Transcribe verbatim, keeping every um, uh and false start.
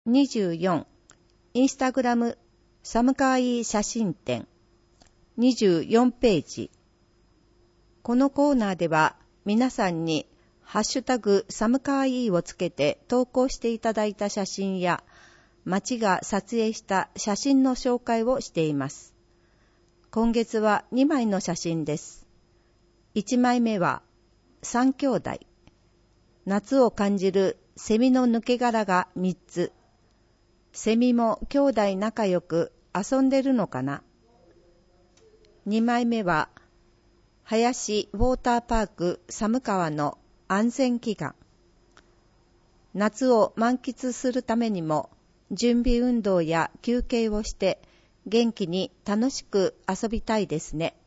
にじゅうよん、インスタグラム寒かわいい写真展。にじゅうよんページ。このコーナーでは皆さんにハッシュタグ寒かわいいをつけて投稿していただいた写真や町が撮影した写真の紹介をしています。今月はにまいの写真です。いちまいめはさん兄弟。夏を感じるセミの抜け殻がみっつ。セミも兄弟仲良く遊んでるのかな。にまいめは林ウォーターパーク寒川の安全祈願。夏を満喫するためにも準備運動や休憩をして元気に楽しく遊びたいですね。